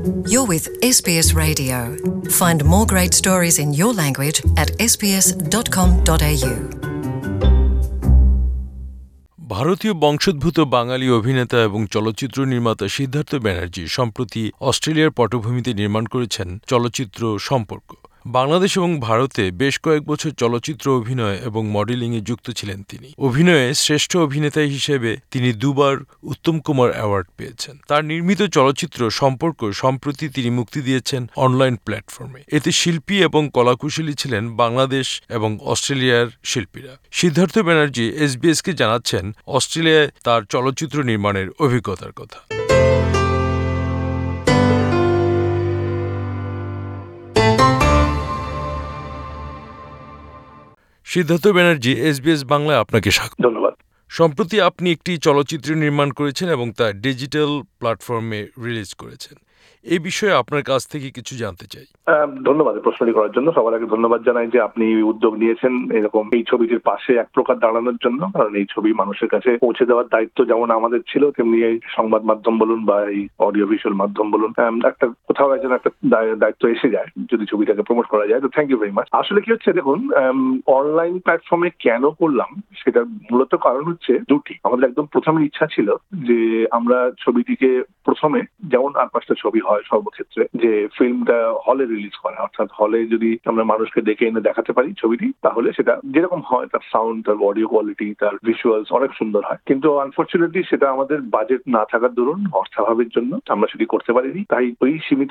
You're with SBS Radio. Find more great stories in your language at sbs.com.au. ভারতীয় বংশোদ্ভূত বাঙালি অভিনেতা এবং চলচ্চিত্র নির্মাতা সিদ্ধার্থ ব্যানার্জি সম্প্রতি অস্ট্রেলিয়ার পটভূমিতে নির্মাণ করেছেন চলচ্চিত্র সম্পর্ক। বাংলাদেশ এবং ভারতে বেশ কয়েক বছর চলচ্চিত্র অভিনয় এবং মডেলিংয়ে যুক্ত ছিলেন তিনি। অভিনয়ে শ্রেষ্ঠ অভিনেতা হিসেবে তিনি দুবার উত্তম কুমার অ্যাওয়ার্ড পেয়েছেন। তার নির্মিত চলচ্চিত্র সম্পর্ক সম্প্রতি তিনি মুক্তি দিয়েছেন অনলাইন প্ল্যাটফর্মে। এতে শিল্পী এবং কলাকুশলী ছিলেন বাংলাদেশ এবং অস্ট্রেলিয়ার শিল্পীরা। সিদ্ধার্থ ব্যানার্জি এসবিএসকে জানাচ্ছেন অস্ট্রেলিয়ায় তার চলচ্চিত্র নির্মাণের অভিজ্ঞতার কথা। সিদ্ধার্থ ব্যানার্জি, এসবিএস বাংলায় আপনাকে স্বাগত। ধন্যবাদ। সম্প্রতি আপনি একটি চলচ্চিত্র নির্মাণ করেছেন এবং তা ডিজিটাল প্ল্যাটফর্মে রিলিজ করেছেন। এই বিষয়ে আপনার কাছ থেকে কিছু জানতে চাই। ধন্যবাদ প্রশ্নটি করার জন্য। সবার আগে ধন্যবাদ জানাই যে আপনি উদ্যোগ নিয়েছেন এরকম এই ছবিটির পাশে এক প্রকার দাঁড়ানোর জন্য, কারণ এই ছবি মানুষের কাছে পৌঁছে দেওয়ার দায়িত্ব যেমন আমাদের ছিল, তেমনি এই সংবাদ মাধ্যম বলুন বা এই অডিও ভিজুয়াল মাধ্যম বলুন, একটা কোথাও একজন একটা দায়িত্ব এসে যায় যদি ছবিটাকে প্রমোট করা যায়। তো থ্যাংক ইউ ভেরি মাচ। আসলে কি হচ্ছে দেখুন, অনলাইন প্ল্যাটফর্মে কেন করলাম সেটা মূলত কারণ হচ্ছে দুটি। আমাদের একদম প্রথমে ইচ্ছা ছিল যে আমরা ছবিটিকে প্রথমে যেমন আর পাঁচটা ছবি হয় সর্বক্ষেত্রে, যে ফিল্মটা হলে রিলিজ করা, অর্থাৎ হলে যদি আমরা মানুষকে ডেকে এনে দেখাতে পারি ছবিটি, তাহলে সেটা যেরকম হয় তার সাউন্ড, তার অডিও কোয়ালিটি, তার ভিজুয়ালস অনেক সুন্দর হয়। কিন্তু আনফর্চুনেটলি সেটা আমাদের বাজেট না থাকার দরুন, অর্থাভাবের জন্য আমরা সেটি করতে পারিনি। তাই ওই সীমিত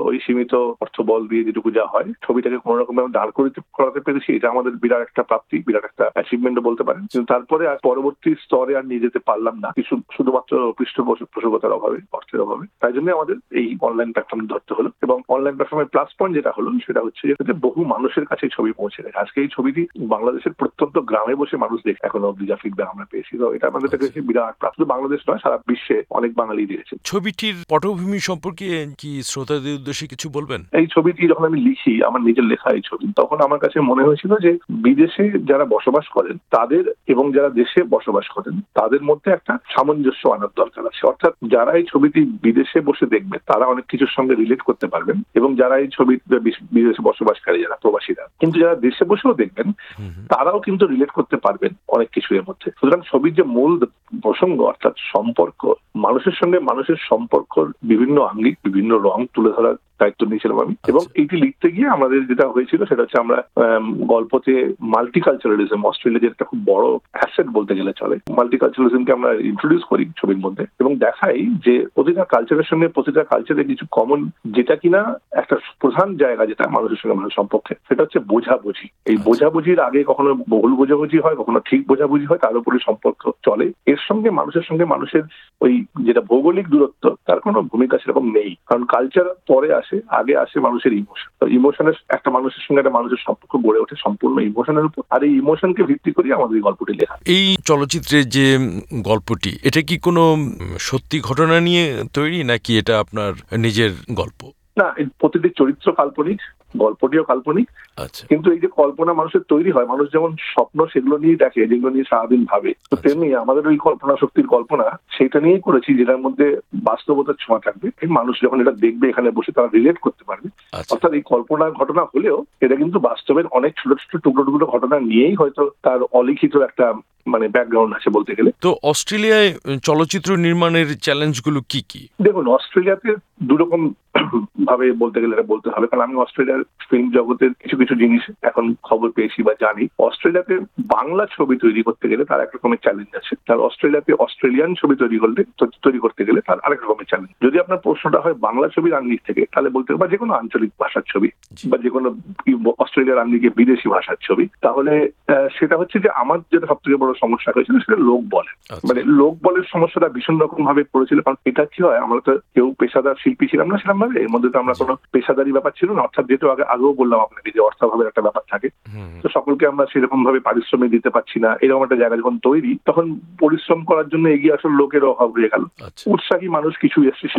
অর্থ বল দিয়ে যেটুকু যা হয় ছবিটাকে কোনো রকম দাঁড় করাতে পেরেছি, এটা আমাদের বিরাট একটা প্রাপ্তি, বিরাট একটা অ্যাচিভমেন্টও বলতে পারেন। কিন্তু তারপরে আর পরবর্তী স্তরে আর নিয়ে যেতে পারলাম না, কিছু শুধুমাত্র পৃষ্ঠপোষকতার অভাবে, অর্থের অভাবে। তাই জন্য আমাদের এই অনলাইন প্ল্যাটফর্ম ধরতে হলো। এবং অনলাইন প্ল্যাটফর্মের প্লাস পয়েন্ট যেটা হলো সেটা হচ্ছে যে বহু মানুষের কাছে ছবি পৌঁছে গেছে। আজকে এই ছবিটি বাংলাদেশের প্রত্যন্ত গ্রামে বসে মানুষ দেখে, এখনো অব্দি যা ফিডব্যাক আমরা পেয়েছি। তো এটা আমাদের কাছে বিরাট প্রাপ্তি। শুধু বাংলাদেশ নয়, সারা বিশ্বে অনেক বাঙালি দেখেছে। ছবিটির পটভূমি সম্পর্কে কি শ্রোতাদের উদ্দেশ্যে কিছু বলবেন? এই ছবিটি যখন আমি লিখি, আমার নিজের লেখা এই ছবি, তখন আমার কাছে মনে হয়েছিল যে বিদেশে যারা বসবাস করেন তাদের এবং যারা দেশে বসবাস করেন তাদের মধ্যে একটা সামঞ্জস্য আনার দরকার আছে। অর্থাৎ যারা এই ছবিটি বিদেশে বসে দেখবে তারা অনেক কিছুর সঙ্গে রিলেট করতে পারবেন, এবং যারা এই ছবি বিদেশে বসবাসকারী যারা প্রবাসীরা, কিন্তু যারা দেশে বসেও দেখবেন তারাও কিন্তু রিলেট করতে পারবেন অনেক কিছু এর মধ্যে। সুতরাং ছবির যে মূল প্রসঙ্গ অর্থাৎ সম্পর্ক, মানুষের সঙ্গে মানুষের সম্পর্ক বিভিন্ন আঙ্গিক, বিভিন্ন রং তুলে ধরার দায়িত্ব নিয়েছিলাম আমি। এবং এইটি লিখতে গিয়ে আমাদের যেটা হয়েছিল সেটা হচ্ছে আমরা গল্পতে মাল্টিকালচারালিজম, অস্ট্রেলিয়া যে একটা খুব বড় অ্যাসেট বলতে গেলে চলে, মাল্টিকালচারালিজমকে আমরা ইন্ট্রোডিউস করি ছবির মধ্যে এবং দেখাই যে প্রতিটা কালচারের সঙ্গে প্রতিটা কালচারে কিছু কমন, যেটা কিনা একটা প্রধান জায়গা যেটা মানুষের সঙ্গে মানুষের সম্পর্কে, সেটা হচ্ছে বোঝাবুঝি। এই বোঝাবুঝির আগে কখনো বহুল বোঝাবুঝি হয়, কখনো ঠিক বোঝাবুঝি হয়, তার উপরে সম্পর্ক চলে। এর সঙ্গে মানুষের ওই যেটা ভৌগোলিক দূরত্ব, তার কোনো ভূমিকা সেরকম নেই, কারণ কালচার পরে আসে, আগে আসে মানুষের ইমোশন। তো ইমোশনের একটা মানুষের সঙ্গে একটা মানুষের সম্পর্ক গড়ে ওঠে সম্পূর্ণ ইমোশনের উপর, আর এই ইমোশনকে ভিত্তি করে আমাদের এই গল্পটি লেখা। এই চলচ্চিত্রের যে গল্পটি, এটা কি কোনো সত্যি ঘটনা নিয়ে তৈরি নাকি এটা আপনার নিজের গল্প? না, প্রতিটি চরিত্র কাল্পনিক, গল্পটিও কাল্পনিক। আচ্ছা। কিন্তু এই যে কল্পনা মানুষের তৈরি হয়, মানুষ যেমন স্বপ্ন সেগুলো নিয়ে দেখে, যেগুলো নিয়ে সারাদিন ভাবে, তো তেমনি আমাদের ওই কল্পনা শক্তির কল্পনা সেটা নিয়েই করেছি, যেটার মধ্যে বাস্তবতার ছোঁয়া থাকবে। মানুষ যখন এটা দেখবে এখানে বসে তারা রিলেট করতে পারবে। অর্থাৎ এই কল্পনা ঘটনা হলেও এটা কিন্তু বাস্তবের অনেক ছোট ছোট টুকরো ঘটনা নিয়েই হয়তো তার অলিখিত একটা ব্যাকগ্রাউন্ড আছে বলতে গেলে। তো অস্ট্রেলিয়ায় চলচ্চিত্র নির্মাণের চ্যালেঞ্জগুলো কি কি? দেখুন, অস্ট্রেলিয়াতে দুরকম ভাবে বলতে গেলে এটা বলতে হবে, কারণ আমি অস্ট্রেলিয়ার ফিল্ম জগতের কিছু কিছু জিনিস এখন খবর পেয়েছি বা জানি। অস্ট্রেলিয়াতে বাংলা ছবি তৈরি করতে গেলে তার এক রকমের চ্যালেঞ্জ আছে, তার অস্ট্রেলিয়াতে অস্ট্রেলিয়ান ছবি তৈরি করতে গেলে তার আরেক রকমের চ্যালেঞ্জ। যদি আপনার প্রশ্নটা হয় বাংলা ছবির আঙ্গিক থেকে, তাহলে বলতে বা যে কোনো আঞ্চলিক ভাষার ছবি বা যে কোনো অস্ট্রেলিয়ার আঙ্গিকে বিদেশি ভাষার ছবি, তাহলে সেটা হচ্ছে যে আমার যেটা সব থেকে বড় সমস্যা হয়েছিল সেটা লোক বলের। লোক বলের সমস্যাটা ভীষণ রকম ভাবে পড়েছিল, কারণ এটা কি হয়, আমরা তো কেউ পেশাদার শিল্পী ছিলাম না সেরকম ভাবে, এর মধ্যে তো আমরা কোনো পেশাদারি ব্যাপার ছিল না। অর্থাৎ যেহেতু আগেও বললাম আপনাকে যে অর্থাভাবের একটা ব্যাপার থাকে, তো সকলকে আমরা সেরকম ভাবে পারিশ্রমিক দিতে পারছি না। এরকম একটা জায়গা যখন তৈরি, তখন পরিশ্রম করার জন্য এগিয়ে আসার লোকের অভাব হয়ে গেল। উৎসাহী মানুষ কিছু এসেছিলেন,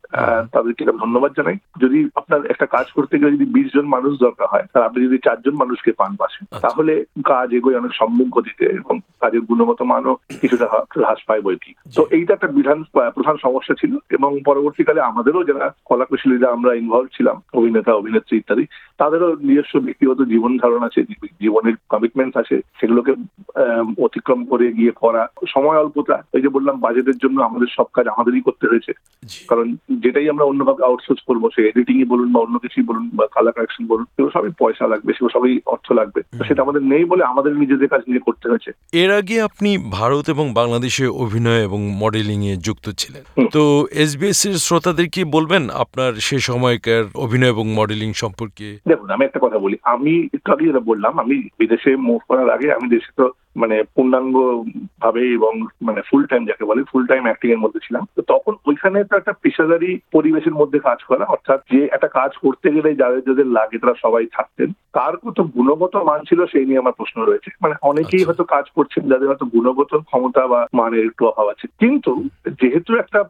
তাদেরকে ধন্যবাদ জানাই। যদি আপনার একটা কাজ করতে গেলে যদি 20 জন মানুষ দরকার হয়, আর আপনি যদি 4 জন মানুষকে পান পাশে, তাহলে কাজ এগোয় অনেক সম্মুখ গতিতে এবং কাজের গুণগত মানও কিছুটা হ্রাস পায় বই কি। তো এইটা একটা প্রধান সমস্যা ছিল এবং পরবর্তীকালে আমাদেরও যারা কলাকুশলীরা আমরা ইনভলভ ছিলাম, অভিনেতা অভিনেত্রী ইত্যাদি, তাদেরও নিজস্ব ব্যক্তিগত জীবন ধারণ আছে, জীবনের কমিটমেন্ট আছে, সেগুলোকে অতিক্রম করে গিয়ে করা, সময় অল্পতা, এই যে বললাম বাজেটের জন্য আমাদের সব কাজ আমাদেরই করতে হয়েছে, কারণ যেটাই আমরা অন্যভাবে আউটসোর্স করবো, সে এডিটিংই বলুন বা অন্য কিছুই বলুন বা কালার কারেকশন বলুন, সেগুলো সবই পয়সা লাগবে, সেগুলো সবই অর্থ লাগবে, সেটা আমাদের নেই বলে আমাদের নিজেদের কাজ নিজে করতে হয়েছে। এর আগে আপনি ভারত এবং বাংলাদেশে অভিনয় এবং মডেলিং এ যুক্ত ছিলেন, তো SBS এর শ্রোতাদেরকে বলবেন আপনার সে সময়কার অভিনয় এবং মডেলিং সম্পর্কে? দেখুন, আমি একটা কথা বলি, আমি একটু আগে যেটা বললাম, আমি বিদেশে মুভ করার আগে আমি দেশে তো পূর্ণাঙ্গ ভাবে এবং ফুল টাইম, যাকে বলে ফুল টাইম অ্যাক্টিং এর মধ্যে ছিলাম। তো তখন ওইখানে তো একটা পেশাদারি পরিবেশের মধ্যে কাজ করা, অর্থাৎ যে একটা কাজ করতে গেলে যাদের লাগে তারা সবাই থাকতেন, তার কত গুণগত মান ছিল সেই নিয়ে আমার প্রশ্ন রয়েছে। অনেকেই হয়তো কাজ করছেন যাদের হয়তো গুণগত ক্ষমতা বা মানের একটু অভাব আছে, কিন্তু যেহেতু একটা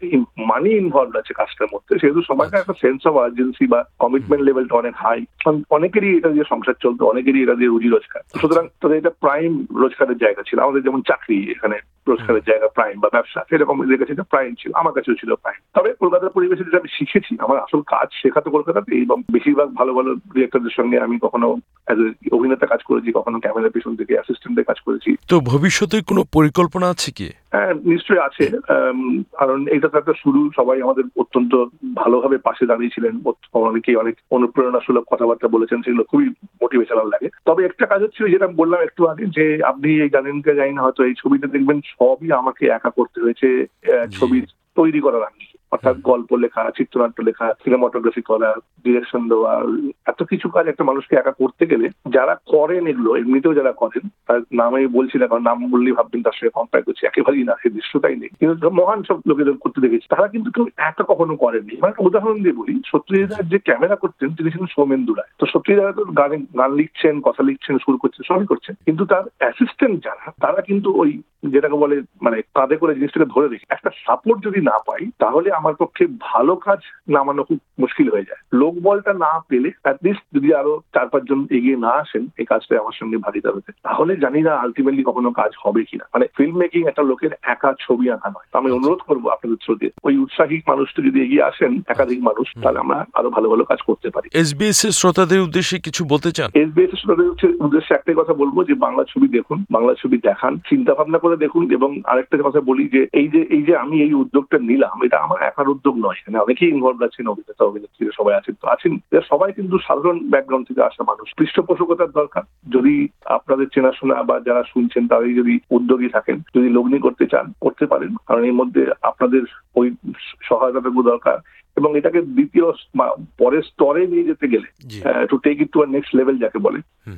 মানি ইনভলভ আছে কাজটার মধ্যে, সেহেতু সবাইকার একটা সেন্স অফ আর্জেন্সি বা কমিটমেন্ট লেভেলটা অনেক হাই। অনেকেরই এটা দিয়ে সংসার চলতো, অনেকেরই এটা দিয়ে রুজি রোজগার, সুতরাং তাদের এটা প্রাইম রোজগারের জায়গা ছিল। আমাদের যেমন চাকরি, এখানে রোজগারের জায়গা প্রাইম বা ব্যবসা, সেরকম এদের কাছে এটা প্রাইম ছিল, আমার কাছেও ছিল প্রাইম। তবে কলকাতার পরিবেশে যেটা আমি শিখেছি, আমার আসল কাজ শেখাতো কলকাতাতে, এবং বেশিরভাগ ভালো ভালো ডিরেক্টরদের সঙ্গে আমি কখনো অভিনেতা কাজ করেছি, কখনো ক্যামেরার পেছন থেকে অ্যাসিস্ট্যান্টে কাজ করেছি। তো ভবিষ্যতে কোনো পরিকল্পনা আছে কি? হ্যাঁ, নিশ্চয়ই আছে, কারণ এটা তো একটা শুরু। সবাই আমাদের অত্যন্ত ভালোভাবে পাশে দাঁড়িয়েছিলেন, অনেকেই অনেক অনুপ্রেরণামূলক কথাবার্তা বলেছেন, সেগুলো খুবই মোটিভেশনাল লাগে। তবে একটা কাজ হচ্ছে, যেটা বললাম একটু আগে, যে আপনি এই জানেনকে জানি না, হয়তো এই ছবিতে দেখবেন সবই আমাকে একা করতে হয়েছে। ছবি তৈরি করার আগে, অর্থাৎ গল্প লেখা, চিত্রনাট্য লেখা, সিনেমাটোগ্রাফি করা, ডিরেকশন দেওয়া, এত কিছু কাজ একটা মানুষকে একা করতে গেলে, যারা করেন এগুলো, এমনিতেও যারা করেন, তার নাম আমি বলছি না, কারণ নাম বললেই ভাববেন তার সঙ্গে কম্পেয়ার করছি, একেবারেই না, সেই দৃশ্যটাই নেই। কিন্তু মহান সব লোকেদের করতে দেখেছি, তারা কিন্তু কেউ একা কখনো করেননি। একটা উদাহরণ দিয়ে বলি, সত্যজিৎ রায় যে ক্যামেরা করতেন, তিনি ছিলেন সৌমেন্দু রায়। তো সত্যজিৎ রায় তো গান লিখছেন, কথা লিখছেন, সুর করছেন, সবই করছেন, কিন্তু তার অ্যাসিস্ট্যান্ট যারা, তারা কিন্তু ওই যেটাকে বলে কাঁধে করে জিনিসটাকে ধরে রেখে, একটা সাপোর্ট যদি না পাই, তাহলে আমার পক্ষে ভালো কাজ নামানো খুব মুশকিল হয়ে যায়। লোক বলটা না পেলে, অ্যাটলিস্ট যদি আরো 4-5 জন এগিয়ে না আসেন এই কাজটা আমার সঙ্গে ভাগিদার হতে, তাহলে জানি না আলটিমেটলি কখনো কাজ হবে কিনা। ফিল্ম মেকিং একটা লোকের একা ছবি আঁকা নয়। আমি অনুরোধ করবো আপনাদের শ্রোতে, ওই উৎসাহী মানুষটা যদি এগিয়ে আসেন, একাধিক মানুষ, তাহলে আমরা আরো ভালো ভালো কাজ করতে পারি। SBS এর শ্রোতাদের উদ্দেশ্যে কিছু বলতে চান? SBS এর শ্রোতাদের উদ্দেশ্যে একটাই কথা বলবো, যে বাংলা ছবি দেখুন, বাংলা ছবি দেখান, চিন্তা ভাবনা করে দেখুন। এবং আরেকটা কথা বলি, যে এই যে আমি এই উদ্যোগটা নিলাম, এটা আমার একার উদ্যোগ নয়, এখানে অনেকেই ইনভলভ আছেন, অভিনেতা অভিনেত্রীরা সবাই আছেন, তো আছেন সবাই কিন্তু সাধারণ ব্যাকগ্রাউন্ড থেকে আসা মানুষ। পৃষ্ঠপোষকতার দরকার। যদি আপনাদের চেনাশোনা বা যারা শুনছেন তারাই যদি উদ্যোগী থাকেন, যদি লগ্নি করতে চান, করতে পারেন, কারণ এর মধ্যে আপনাদের ওই সহায়তাটুকু দরকার। এবং এটাকে দ্বিতীয় পরের স্তরে নিয়ে যেতে গেলে, to take it to a next level যাকে বলে,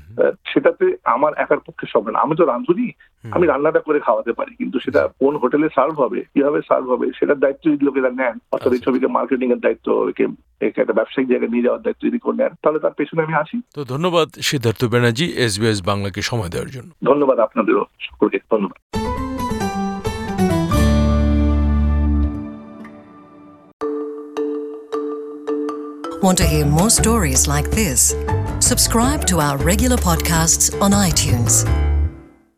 সেটাতে আমার একার পক্ষে সব না। আমি তো রাঁধুনি, আমি রান্নাটা করে খাওয়াতে পারি, কিন্তু সেটা কোন হোটেলে সার্ভ হবে, কিভাবে সার্ভ হবে, সেটার দায়িত্ব যদি লোকেরা নেন, অর্থাৎ এই ছবিকে মার্কেটিং এর দায়িত্ব, একটা ব্যবসায়িক জায়গায় নিয়ে যাওয়ার দায়িত্ব যদি করে নেন, তাহলে তার পেছনে আমি আছি। তো ধন্যবাদ সিদ্ধার্থ ব্যানার্জি, SBS বাংলাকে সময় দেওয়ার জন্য। ধন্যবাদ আপনাদেরও সকলকে, ধন্যবাদ। Want to hear more stories like this? Subscribe to our regular podcasts on iTunes.